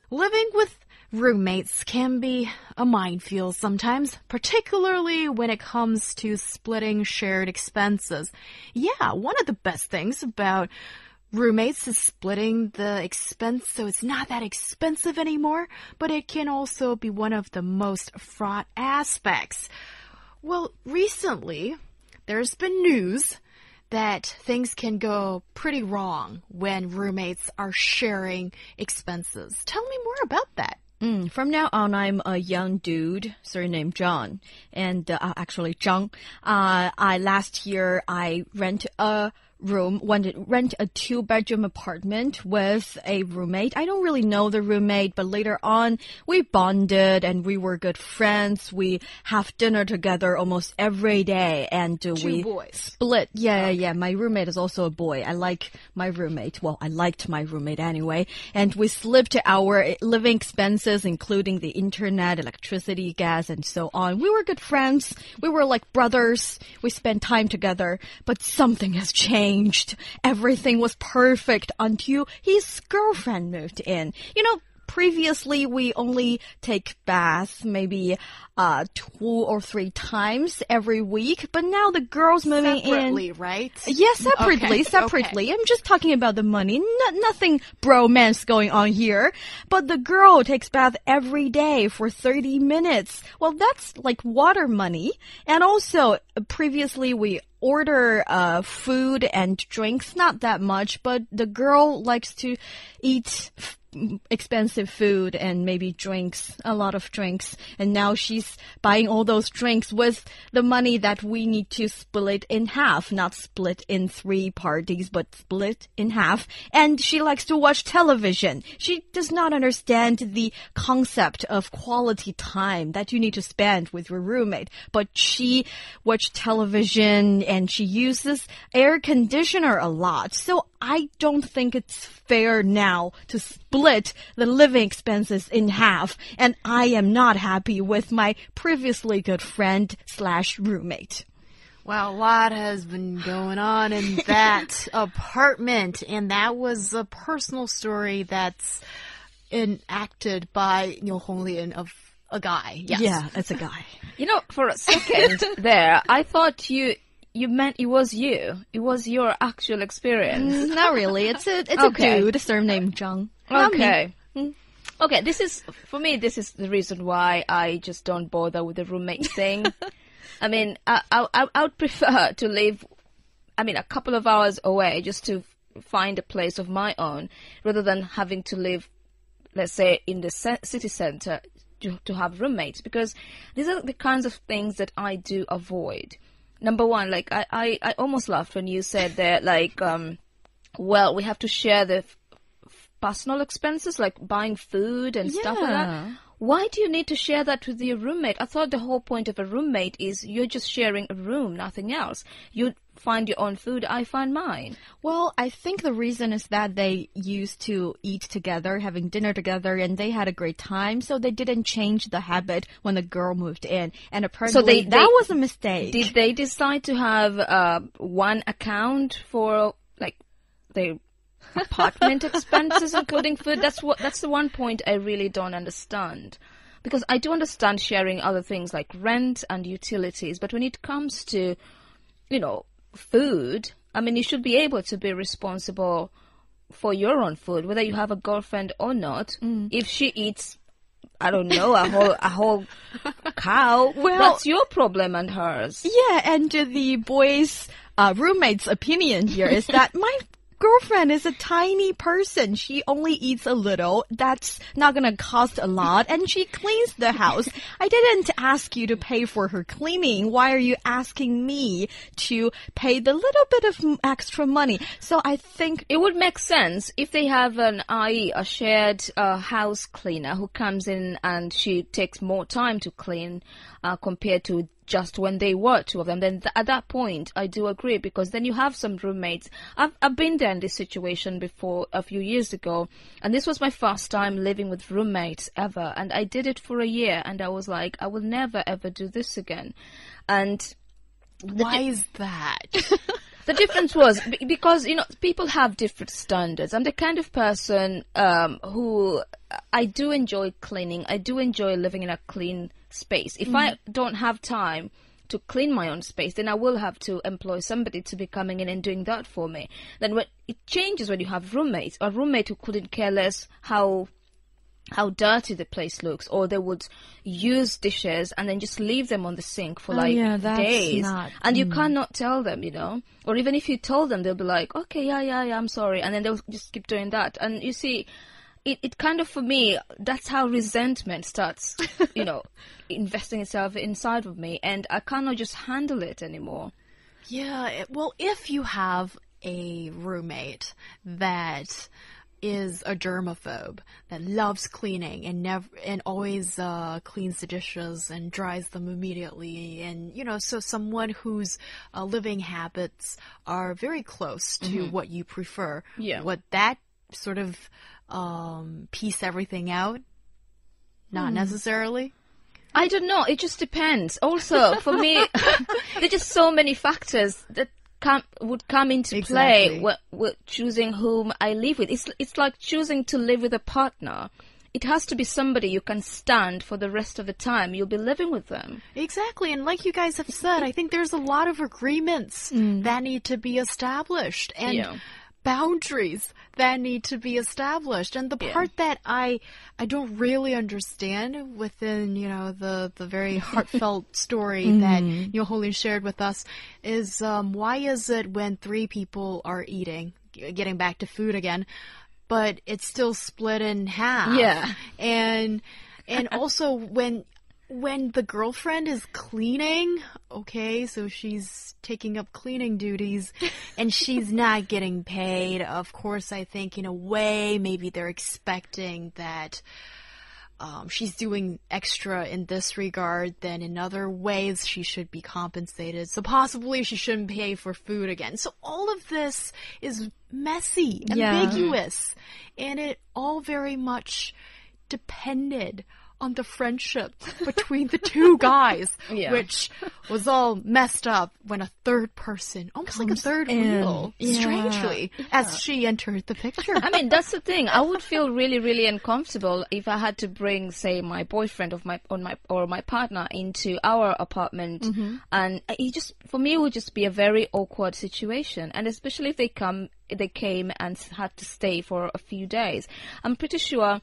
Living with roommates can be a minefield sometimes, particularly when it comes to splitting shared expenses. Yeah, one of the best things about roommates is splitting the expense so it's not that expensive anymore, but it can also be one of the most fraught aspects. Well, recently, there's been news that things can go pretty wrong when roommates are sharing expenses. Tell me more about that. From now on, I'm a young dude, surnamed John, and actually Zhang. Last year I rent a a two-bedroom apartment with a roommate. I don't really know the roommate, but later on we bonded and we were good friends. We have dinner together almost every day, and we boys. split. Yeah. My roommate is also a boy. I like my roommate. Well, I liked my roommate anyway, and we split our living expenses, including the internet, electricity, gas, and so on. We were good friends. We were like brothers. We spent time together, but something has changed. Everything was perfect until his girlfriend moved in. Previously, we only take baths maybe 2 or 3 times every week, but now the girl's moving Separately, in. right? Yes, separately. Okay. I'm just talking about the money. Nothing bromance going on here. But the girl takes bath every day for 30 minutes. Well, that's like water money. And also, previously we order food and drinks, not that much, but the girl likes to eat expensive food and maybe drinks, a lot of drinks, and now she's buying all those drinks with the money that we need to split in half, not split in 3 parties, but split in half. And she likes to watch television. She does not understand the concept of quality time that you need to spend with your roommate, but she watches television and she uses air conditioner a lot. So I don't think it's fair now to split the living expenses in half, and I am not happy with my previously good friend / roommate. Wow, a lot has been going on in that apartment, and that was a personal story that's enacted by Niu Honglin of a guy. Yes. Yeah, it's a guy. For a second there, I thought you meant it was you. It was your actual experience. Not really. It's a Okay. dude, surnamed Zhang. Not me. Okay. Okay, for me, this is the reason why I just don't bother with the roommate thing. I mean, I would prefer to live, a couple of hours away just to find a place of my own rather than having to live, let's say, in the city center to have roommates, because these are the kinds of things that I do avoid. Number one, like, I almost laughed when you said that, like, well, we have to share the personal expenses, like buying food and stuff like that. Why do you need to share that with your roommate? I thought the whole point of a roommate is you're just sharing a room, nothing else. You find your own food, I find mine. Well, I think the reason is that they used to eat together, having dinner together, and they had a great time, so they didn't change the habit when the girl moved in. And apparently that was a mistake. Did they decide to have one account for, like, their apartment expenses, including food? That's the one point I really don't understand. Because I do understand sharing other things like rent and utilities, but when it comes to, food, you should be able to be responsible for your own food, whether you have a girlfriend or not. If she eats, I don't know, a whole cow, well, that's your problem and hers. Yeah, and the boy's roommate's opinion here is that my girlfriend is a tiny person. She only eats a little. That's not going to cost a lot. And she cleans the house. I didn't ask you to pay for her cleaning. Why are you asking me to pay the little bit of extra money? So I think it would make sense if they have a shared house cleaner who comes in and she takes more time to clean compared to just when they were 2 of them. Then at that point, I do agree, because then you have some roommates. I've been there in this situation before a few years ago, and this was my first time living with roommates ever, and I did it for a year, and I was like, I will never ever do this again. And why is that? The difference was because, people have different standards. I'm the kind of person who I do enjoy cleaning. I do enjoy living in a clean space. If I don't have time to clean my own space, then I will have to employ somebody to be coming in and doing that for me. Then it changes when you have roommates. A roommate who couldn't care less how dirty the place looks, or they would use dishes and then just leave them on the sink for days, and you cannot tell them, or even if you told them, they'll be like, okay, yeah, I'm sorry, and then they'll just keep doing that. And you see, it kind of, for me, that's how resentment starts, investing itself inside of me, and I cannot just handle it anymore. Yeah, well, if you have a roommate that is a germaphobe, that loves cleaning and always cleans the dishes and dries them immediately, and so someone whose living habits are very close to what you prefer, would that sort of piece everything out? Not necessarily. I don't know. It just depends. Also, for me, there's just so many factors that would come into play with choosing whom I live with. It's like choosing to live with a partner. It has to be somebody you can stand for the rest of the time you'll be living with them. Exactly, and like you guys have said, I think there's a lot of agreements that need to be established, and boundaries that need to be established. And the part that I don't really understand within, the very heartfelt story that Holly shared with us is why is it when 3 people are eating, getting back to food again, but it's still split in half? Yeah. And also when the girlfriend is cleaning, okay, so she's taking up cleaning duties and she's not getting paid. Of course, I think in a way, maybe they're expecting that she's doing extra in this regard, then in other ways she should be compensated. So possibly she shouldn't pay for food again. So all of this is messy, ambiguous, and it all very much depended on the friendship between the 2 guys, which was all messed up when a third person, almost like a third wheel, strangely, as she entered the picture. I mean, that's the thing. I would feel really, really uncomfortable if I had to bring, say, my boyfriend or my partner into our apartment, and for me, it would just be a very awkward situation, and especially if they came and had to stay for a few days. I'm pretty sure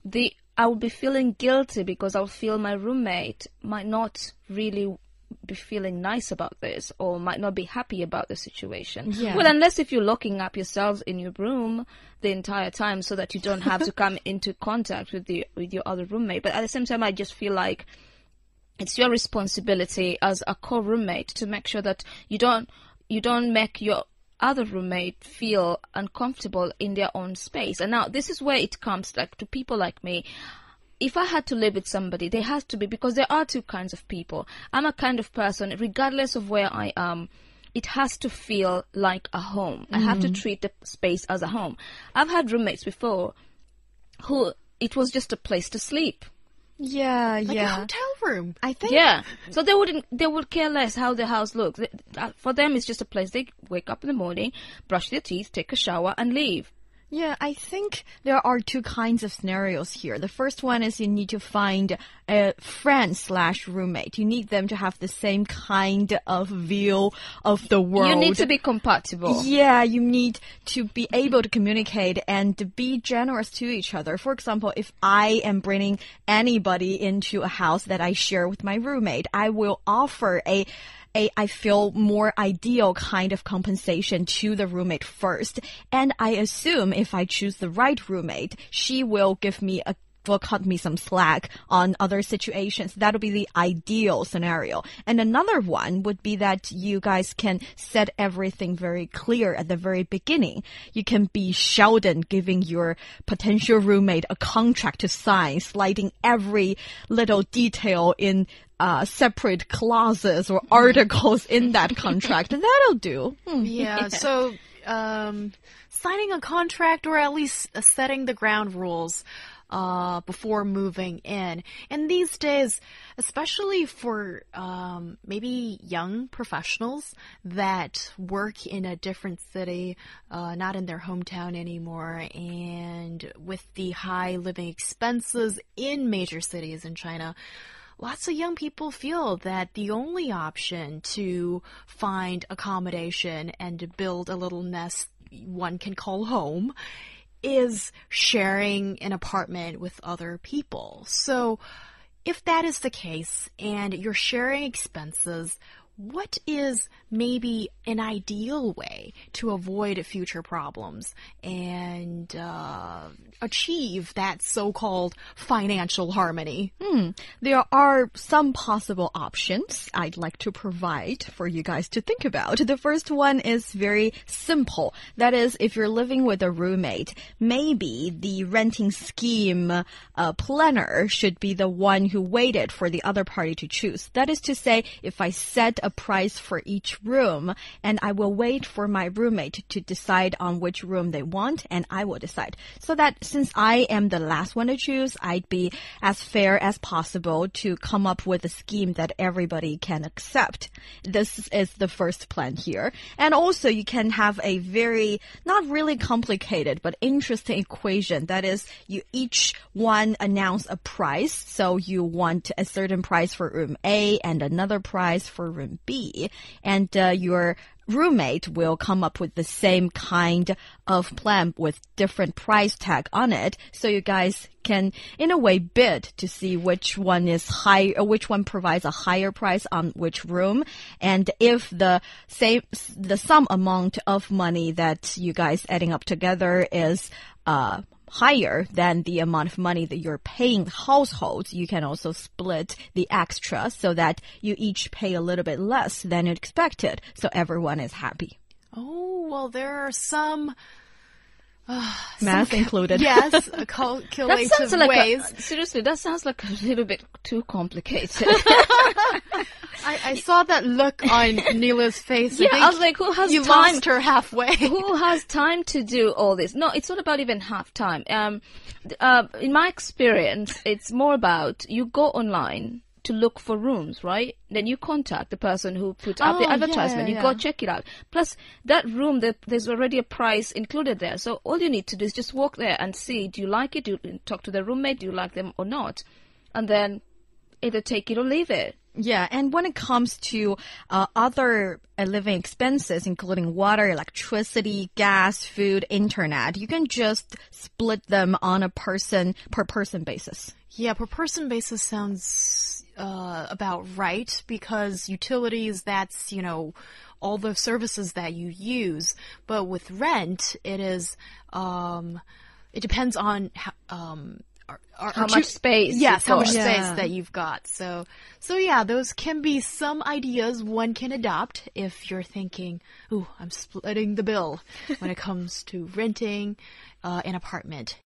I would be feeling guilty because I'll feel my roommate might not really be feeling nice about this, or might not be happy about the situation. Yeah. Well, unless if you're locking up yourselves in your room the entire time so that you don't have to come into contact with your other roommate. But at the same time, I just feel like it's your responsibility as a co-roommate to make sure that you don't make your other roommate feel uncomfortable in their own space. And now this is where it comes to people like me. If I had to live with somebody, they have to be, because there are 2 kinds of people. I'm a kind of person, regardless of where I am, it has to feel like a home. I have to treat the space as a home. I've had roommates before who it was just a place to sleep. Yeah, like a hotel room, I think. Yeah, so they would care less how the house looks. For them, it's just a place. They wake up in the morning, brush their teeth, take a shower, and leave. Yeah, I think there are 2 kinds of scenarios here. The first one is you need to find a friend/roommate. You need them to have the same kind of view of the world. You need to be compatible. Yeah, you need to be able to communicate and to be generous to each other. For example, if I am bringing anybody into a house that I share with my roommate, I will offer I feel more ideal kind of compensation to the roommate first. And I assume if I choose the right roommate, she will cut me some slack on other situations. That'll be the ideal scenario. And another one would be that you guys can set everything very clear at the very beginning. You can be Sheldon giving your potential roommate a contract to sign, sliding every little detail in separate clauses or articles in that contract, and that'll do. Yeah, so signing a contract, or at least setting the ground rules. before moving in. And these days, especially for maybe young professionals that work in a different city, not in their hometown anymore, and with the high living expenses in major cities in China, lots of young people feel that the only option to find accommodation and to build a little nest one can call home is sharing an apartment with other people. So if that is the case and you're sharing expenses, what is maybe an ideal way to avoid future problems and achieve that so-called financial harmony? There are some possible options I'd like to provide for you guys to think about. The first one is very simple. That is, if you're living with a roommate, maybe the renting scheme planner should be the one who waited for the other party to choose. That is to say, if I set a price for each room, and I will wait for my roommate to decide on which room they want, and I will decide. So that since I am the last one to choose, I'd be as fair as possible to come up with a scheme that everybody can accept. This is the first plan here. And also you can have a very, not really complicated, but interesting equation. That is, you each one announce a price. So you want a certain price for room A and another price for room B. And your roommate will come up with the same kind of plan with different price tag on it. So you guys can, in a way, bid to see which one is high, or which one provides a higher price on which room. And if the sum amount of money that you guys adding up together is higher than the amount of money that you're paying households, you can also split the extra so that you each pay a little bit less than expected, so everyone is happy. Oh, well, there are some math included. Yes, That calculative sounds like ways. seriously, that sounds like a little bit too complicated. I saw that look on Neela's face. Yeah, think I was like, who has you time? lost her halfway. Who has time to do all this? No, it's not about even half time. In my experience, it's more about you go online to look for rooms, right? Then you contact the person who put up the advertisement. You go check it out. Plus, that room, there's already a price included there. So all you need to do is just walk there and see, do you like it? Do you talk to the roommate? Do you like them or not? And then either take it or leave it. Yeah, and when it comes to other living expenses, including water, electricity, gas, food, internet, you can just split them on a per-person basis. Yeah, per person basis sounds about right, because utilities, that's, you know, all the services that you use. But with rent, it is, it depends on how much space? Yes, how much Yeah. space that you've got. So yeah, those can be some ideas one can adopt if you're thinking, ooh, I'm splitting the bill when it comes to renting an apartment.